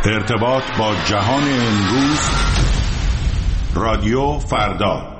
ارتباط با جهان امروز. رادیو فردا.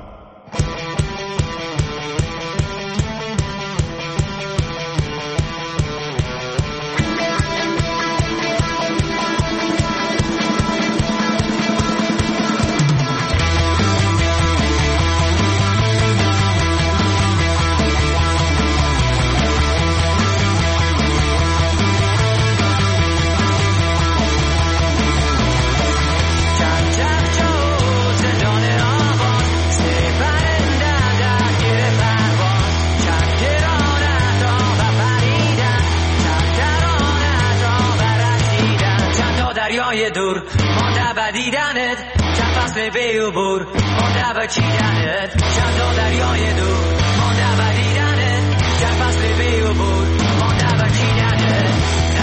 دور مانده و دیدنت، چند فصل بیوبور مانده و چیدنت، چند تا دریای دور مانده و دیدنت، چند فصل بیوبور مانده و چیدنت.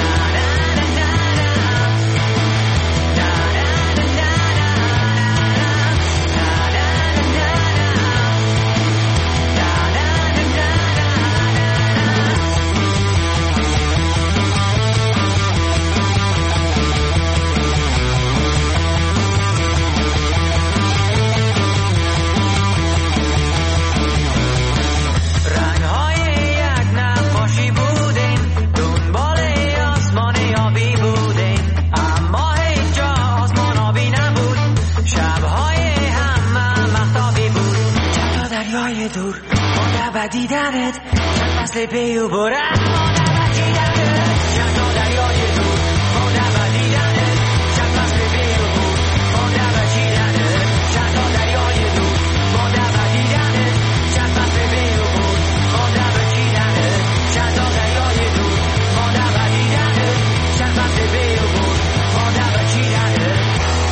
دور مانده و دیدنت، چند فصل بیوبورت مانده و چیدنت، چند تا دریای دور مانده و دیدنت، چند فصل بیوبور مانده و چیدنت، چند تا دریای دور مانده و دیدنت، چند فصل بیوبور مانده و چیدنت، چند تا دریای دور مانده و دیدنت، چند فصل بیوبور مانده و چیدنت.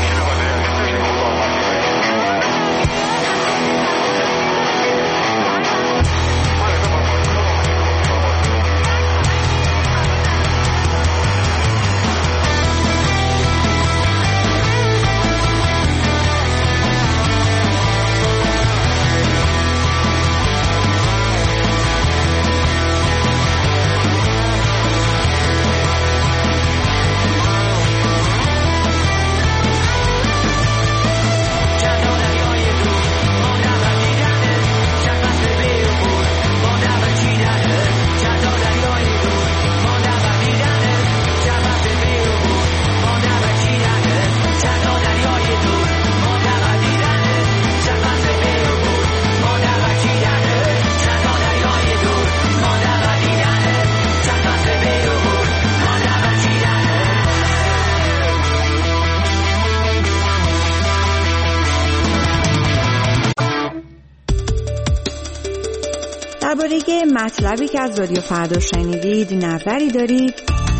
درباره مطلبی که از رادیو فردا شنیدید نظری دارید،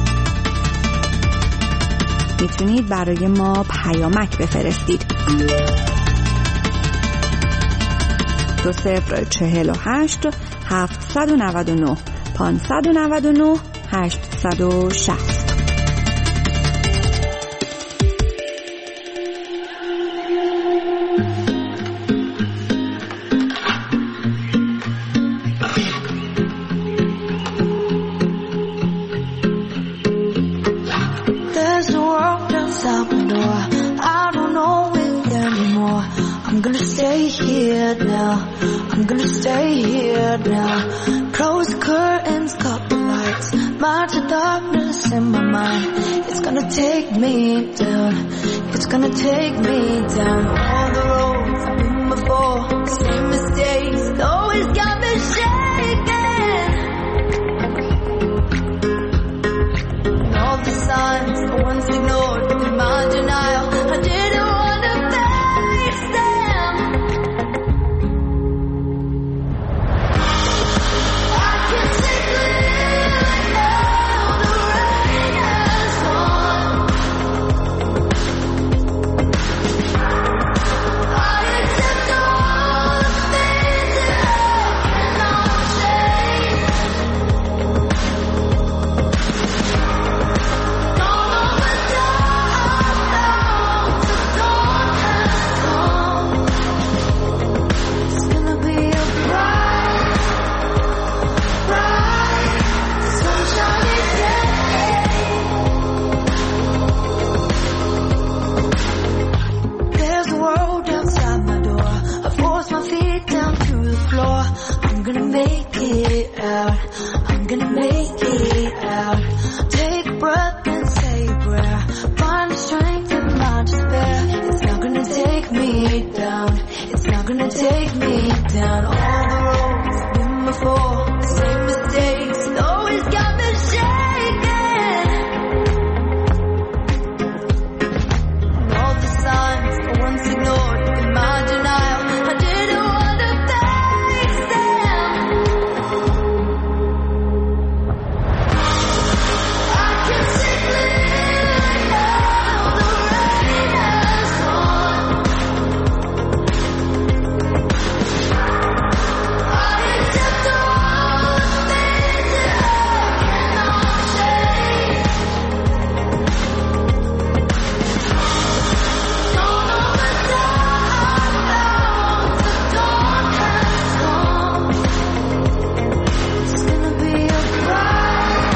میتونید برای ما پیامک بفرستید. 2048 799 599 860. I'm gonna stay here now. Close the curtains, cut the lights, march the darkness in my mind. It's gonna take me down. All the roads I've been before, same mistakes, always got me shaking. And all the signs I once ignored, with my denial, I didn't want to face them. I can see clearly now, the rain has gone. I accept all the things that I cannot change. All of the dark down all the roads I've been before. The same mistakes always got me shaking. And all the signs I once ignored in my denial, I didn't want to face them. I can see clearly now, the rain has gone. I accept all the things that I cannot change. Gone all the dark clouds, the dawn has come. It's gonna be a bright,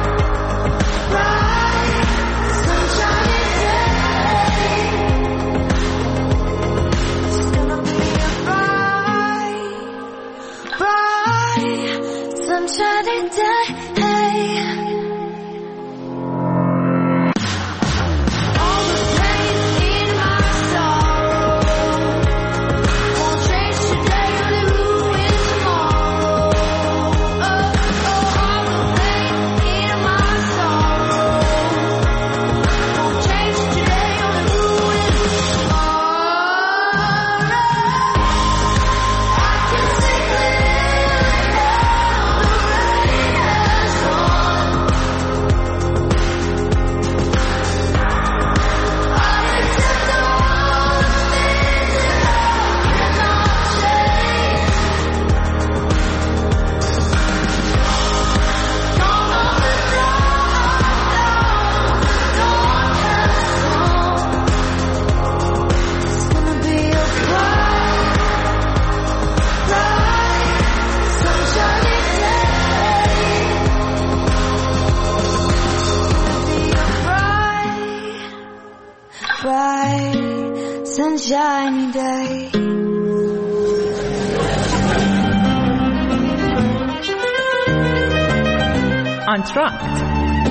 bright, sunshiny day. It's gonna be a bright, bright, sunshiny day. All the pain in my sorrow won't change today, only ruin tomorrow. All the pain in my sorrow won't change today, only ruin tomorrow. I can see clearly now, the rain has gone. I accept all the things that I cannot change. Gone all the dark clouds, the dawn has come. It's gonna be a bright, bright, sunshiny day. It's gonna be a bright, sunshiny day. آنتراکت.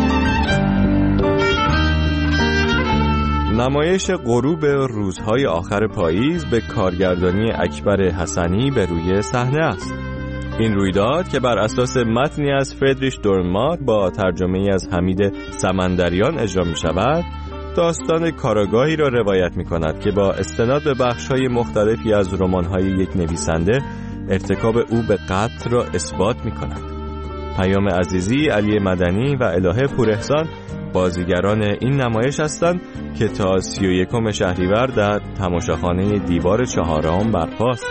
نمایش غروب روزهای آخر پاییز به کارگردانی اکبر حسنی به روی صحنه است. این رویداد که بر اساس متنی از فردریش دورنمات با ترجمه از حمید سمندریان اجرا می شود، داستان کاراگاهی را روایت می کند که با استناد به بخش‌های مختلفی از رمان‌های یک نویسنده ارتکاب او به قتل را اثبات می کند. پیام عزیزی، علی مدنی و الهه پوراحسان بازیگران این نمایش هستند که تا 31 شهریور در تماشاخانه دیوار چهارم برپاست.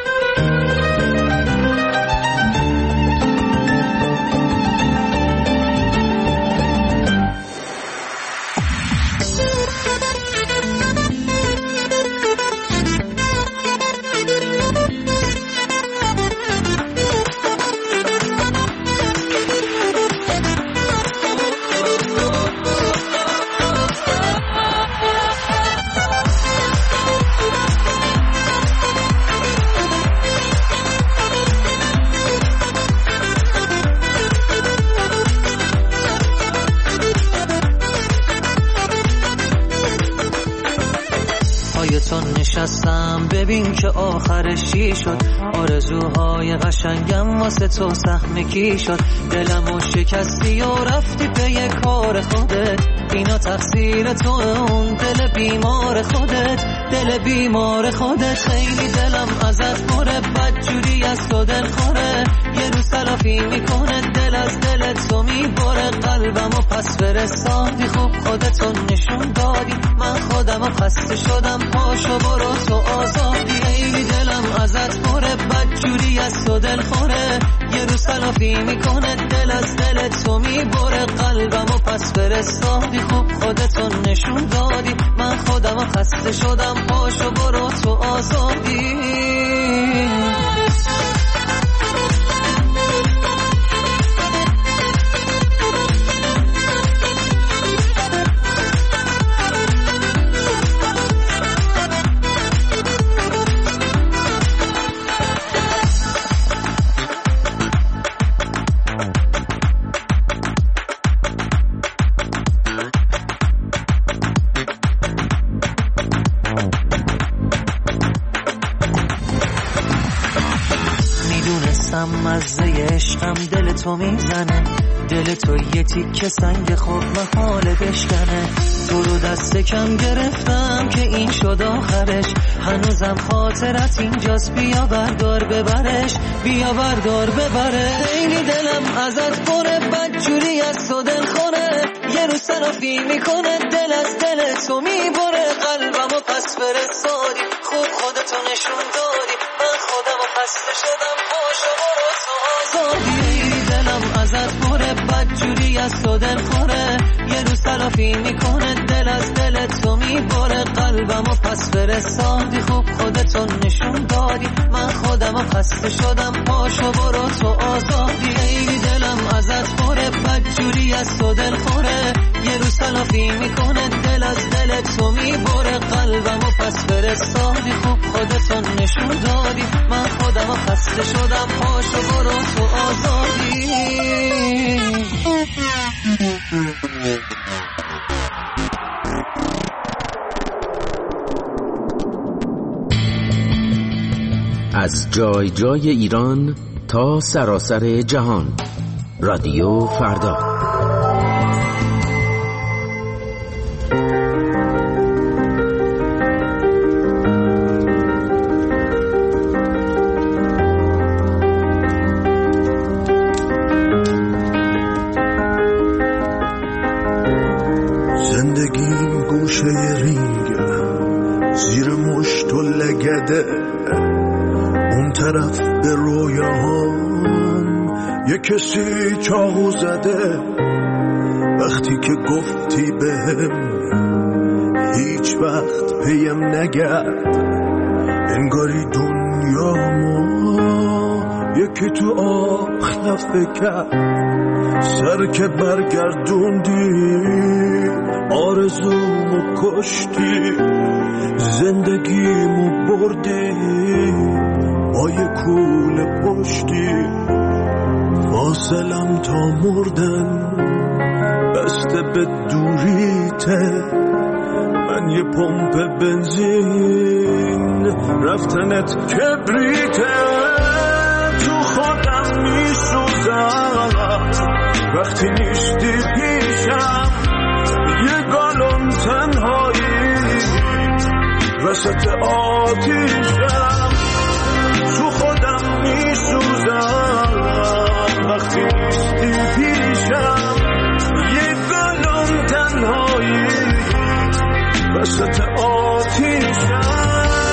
نشستم ببین که آخرش چی شد، آرزوهای قشنگم واسه تو سهم کی شد، دلمو شکستی و رفتی پی کار خودت، اینا تقصیر تو، اون دل بیمار خودت، دل بیمار خودت. خیلی دلم ازت پره، بدجوری از تو دل خوره، یه روز تلافی میکنه، دل از دل تو میبره، قلبمو پس فرستادی، خوب خودتو نشون دادی، من خودمو خسته شدم، پاشو برو تو آزادی. خیلی دلم ازت پره، بدجوری از تو دل خوره، یه روز تلافی میکنه، دل از دل تو میبره، قلبمو پس فرستادی، خوب خودتو نشون دادی، من خودمو خسته شدم، پاشو برو تو آزادی. دل تو میزنه، دل تو یه تیکه سنگ خوب محاله بشکنه. تو رو دست کم گرفتم که این شد آخرش، هنوزم خاطرت اینجاست، بیا بردار ببرش، بیا بردار ببره. خیلی دلم ازت پره، بدجوری از تو دل خونه، یه روز صرافی میکنه، دل از دل تو میبره. قلبمو پس فرستادی، خوب خودتو نشون دادی، من خودمو خسته شدم، پاشو برو تو آزادی. دلم ازت پره، بدجوری از تو دل خوره، یه روز تلافی میکنه، دل از دل تو میبره. قلبمو پس فرستادی، خوب خودتو نشون دادی، من خودمو خسته شدم، پاشو برو تو آزادی. خیلی دلم ازت پره، بدجوری از تو دل خوره، یه روز تلافی میکنه، دل از دل تو میبره. قلبمو پس فرستادی، خوب خودتو نشون دادی، من خودمو خسته شدم، پاشو برو تو آزادی. از جای جای ایران تا سراسر جهان، رادیو فردا. زندگیم گوشه رینگه، زیر مشت و لگده، اون طرف به رویاهام یه کسی چاقو زده. وقتی که گفتی بهم هیچ وقت پیم نگرد، انگاری دنیامو یکی تو آب خفه کرد. سر که برگردوندی آرزومو کشتی، زندگیمو بردی با یه کوله پشتی. فاصلم تا مردن بسته به دوریته، من یه پمپ بنزین رفتنت کبریته. تو خودم میسوزم وقتی نیستی پیشم، یه گالون تنهایی وسط آتیشم. تو خودم میسوزم وقتی نیستی پیشم، یه گالون تنهایی وسط آتیشم.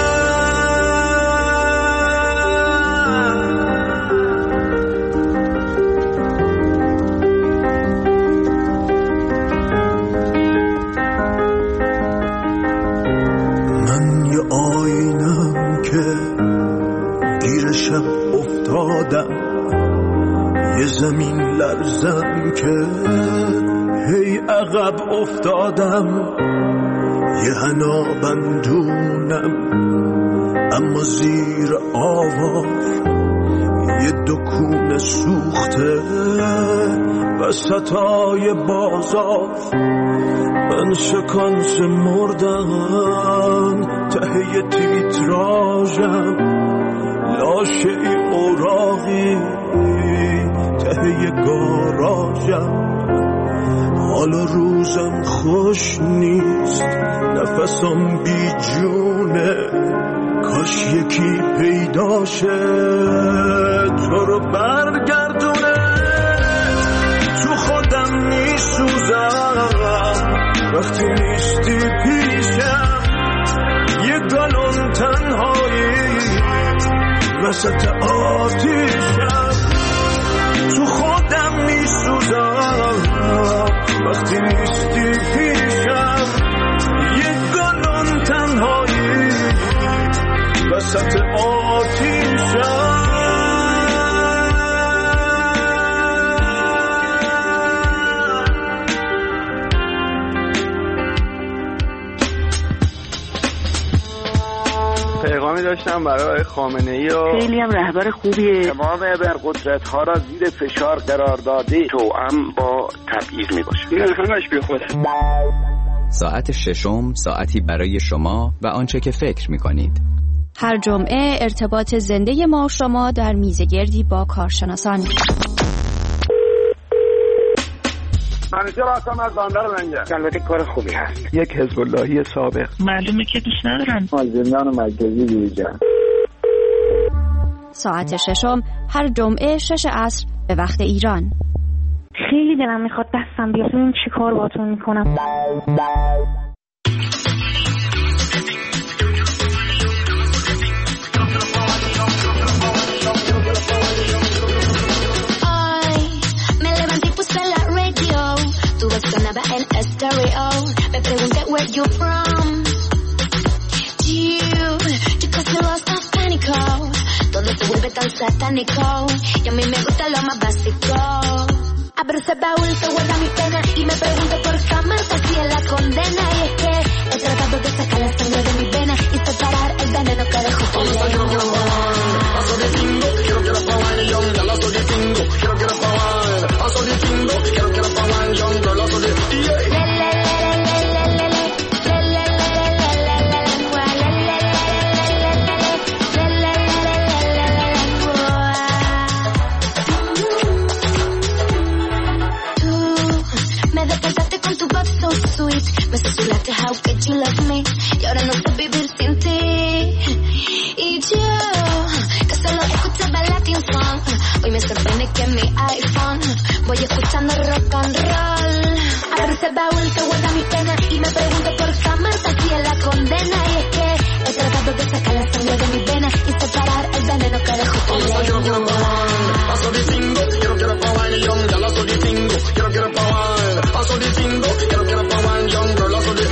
شب افتادم یه زمین لرزم که هی عقب افتادم. یه حنا بندونم اما زیر آواز یه دکون سوخته وسطای بازار. من شکانس مردم ته تیتراژم، لاشه ای اوراقی ته گاراژم. حالا روزم خوش نیست، نفسم بی جونه، کاش یکی پیدا شه تو رو برگردونه. تو خودم میسوزم وقتی نیستی پیشم، یه گالون تنهایی وسط آتیشم. تو خودم میسوزم وقتی نیستی پیشم، یه گالون تنهایی وسط آتیشم. پیغامی داشتم برای خامنه‌ای و خیلی هم رهبر خوبیه، تمام ابرقدرت‌ها را زیر فشار قرار داده، توأم با تبعیض میباشه. این همش بی خوده. ساعت ششم، ساعتی برای شما و آنچه که فکر میکنید. هر جمعه ارتباط زنده ما و شما در میزگردی با کارشناسان. منیژه راستم از بندر لنگر. البته کار خوبی هست. یک حزب اللهی سابق. معلومه که دوست ندارم. زندان مرکزی بیرجان. ساعت ششم هر جمعه 6 عصر به وقت ایران. خیلی دلم میخواد دستم بیاد ببینم چی کار باهاتون میکنم. Sonaba en estéreo. Me pregunté where you from. You casi lost of pánico. Todo se vuelve tan satánico. Y a mí me gusta lo más básico. Abro ese baúl que guarda mi pena y me pregunto por qué amarte así es la condena. Y es que he tratado de sacar la sangre de mi vena y separar el veneno que dejó tu lengua. Paso de tingo, quiero que la pagan y onda, lazo de tingo, quiero que la pagan. Paso de tingo, quiero que la pagan y onda, lazo de me susurraste how could you love me y ahora no sé vivir sin ti y yo que solo escuchaba Latin song hoy me sorprende que en mi iPhone voy escuchando rock and roll. Abro ese baúl que guarda mi pena y me pregunto por qué amarte así es la condena y es que he tratado de sacar la sangre de mi vena y separar el veneno que dejó tu lengua. Paso de tingo, quiero que la pagan y onda, lazo de tingo, quiero que la pagan. Paso de tingo, quiero que la pagan y onda, lazo de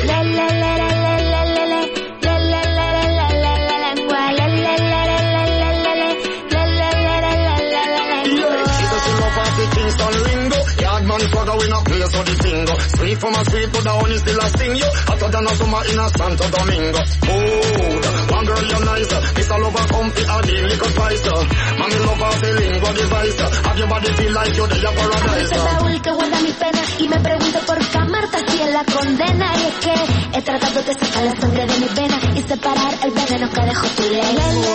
we not play so the tingo. Sweet from a sweet, but the honey still a sting you. Hotter than a summer in a Santo Domingo. Mood, one girl you're nice. Mr. Lover comfy, a deal little spice. Mami lover feeling what device. Have your body feel like you're there paradise. Ese baúl que guarda mi pena y me pregunto por qué amarte así es la condena. Y es que he tratado de sacar la sangre de mi vena y separar el veneno que dejó tu lengua.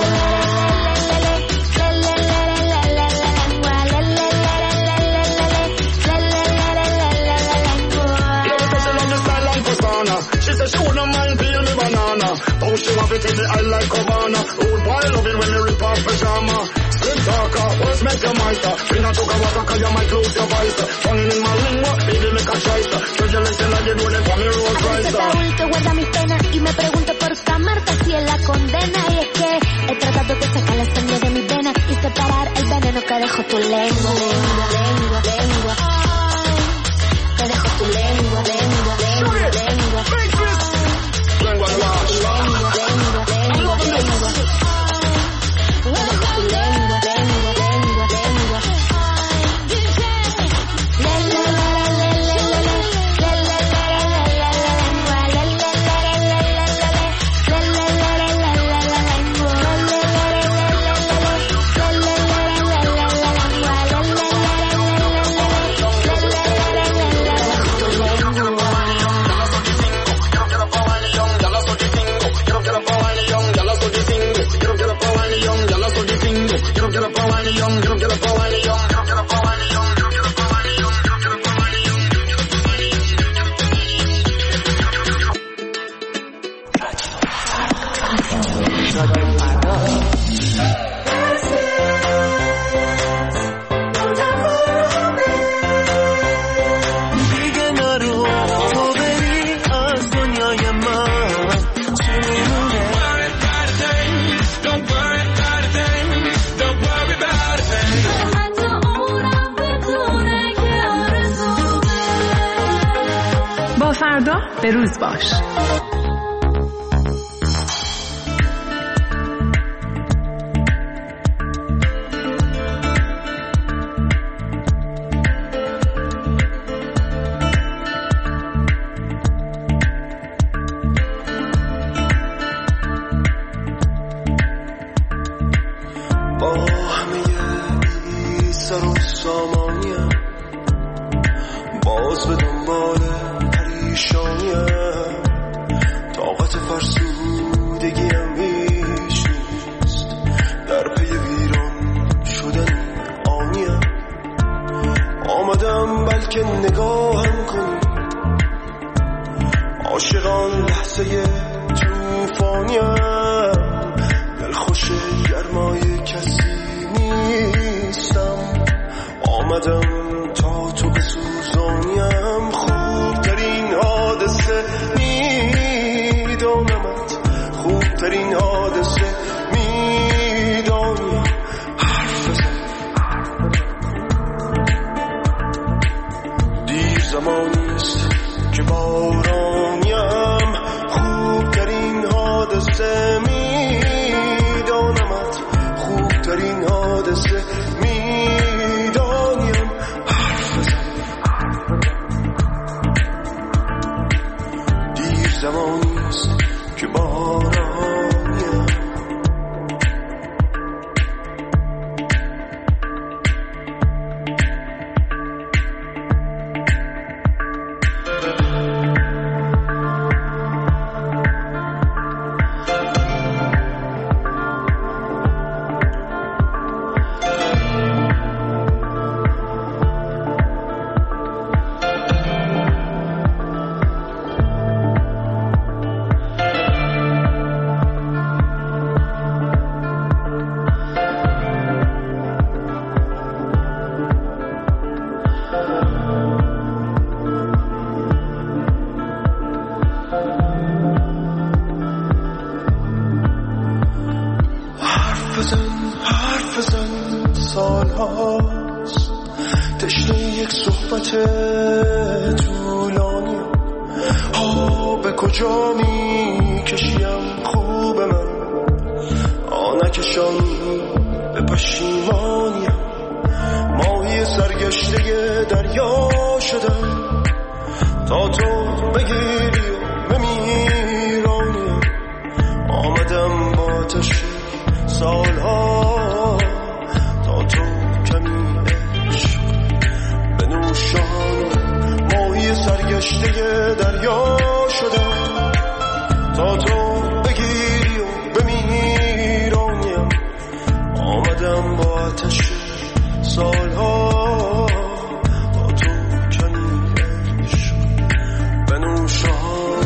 She said she wouldn't mind peel me banana. Oh, she want it in the eye like Havana. Old boy love it when me rip off pajama. Slim talker, what's make your miser? Bring a took a water cause you might lose your voice. Tongue in my lingua, baby make a choice. Treasure less than I did when they call me Rolls Royce. Ese baúl que guarda mi pena y me pregunto por qué amarte así es la condena. Y es que he tratado de sacar la sangre de mi vena y separar el veneno que dejó tu lengua. Lengua, lengua, que dejó tu lengua, lengua, lengua, lengua. Lengua, فردا به روز باش. با همه این سر و سامانیم باز به دنبال پریشانیم طاقت فرسودگیم هیچ نیست در پی ویران شدن آنیم آمدم بلکه نگاه عاشقان لحظه توفانیم، دلخوش گرمای کسی نیستم، آمدم تا تو بسوزانیم. خوبترین حادثه میدانمت، خوبترین حادثه میدانیم. حرف بزن دیر زمانیست که بارانیم، خوبترین حادثه میدانمت، خوبترین حادثه میدانیم. حرف بزن دیر زمانیست که بارانیم. حرف بزن سال هاست تشنه یک صحبت طولانی. به کجا می کشیم خوب من، نکشانی به پشیمانیم. ماهی سرگشته دریا شدم تا تو بگیری و بمیرانیم. آمدم با آتش سالها تا تو کمی عشق بنوشان. ماهی سرگشته دریا شدم تا تو بگیری و بمیرانیم. آمدم با آتش سالها تا تو کمی عشق بنوشان.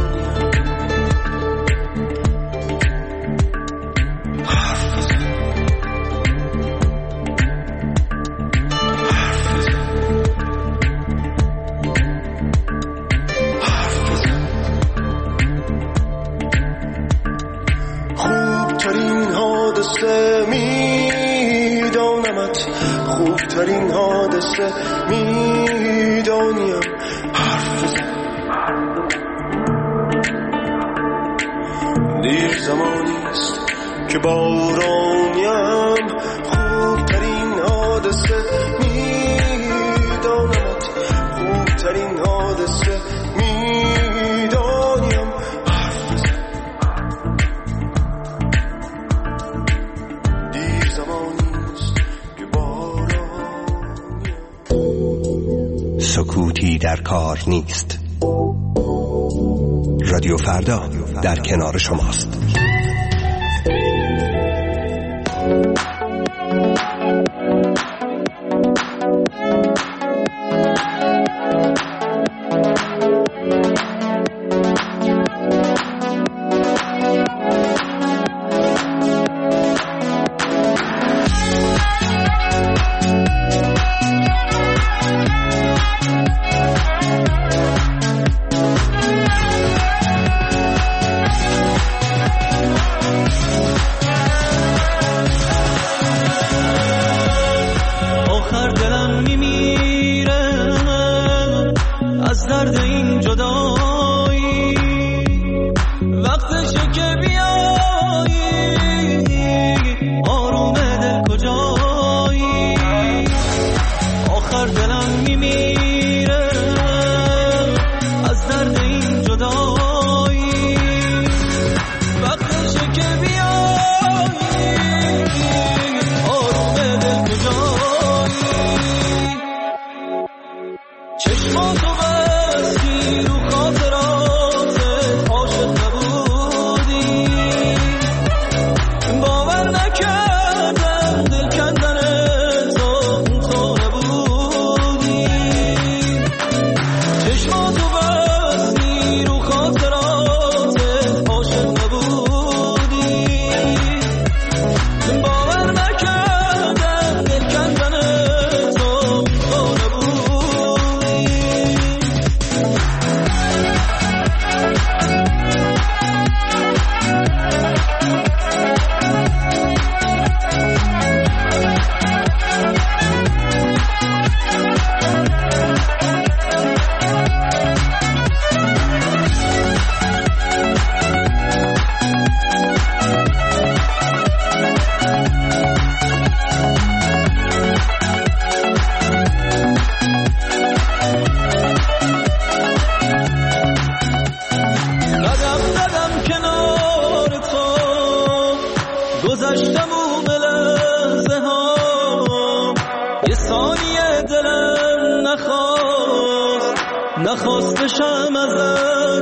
خوبترین حادثه میدانیم. حرف بزن دیر زمانیست که بارانیم. خوبترین حادثه میدانمت، خوبترین حادثه میدانیم. حرف بزن دیر زمانیست که سکوتی در کار نیست. رادیو فردا در کنار شماست.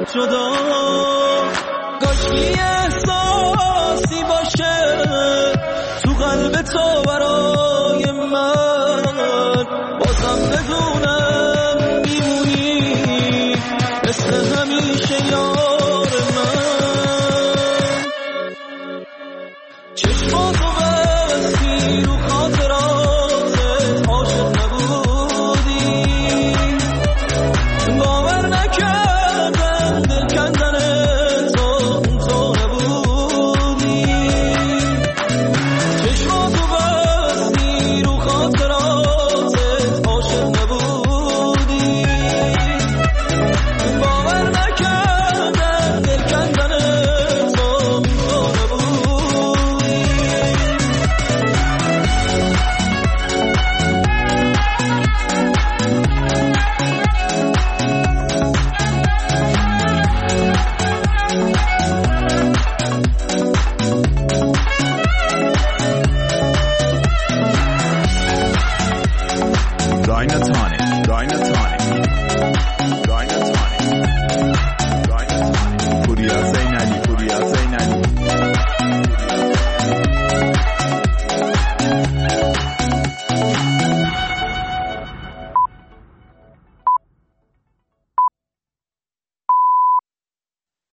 شد کاشکیه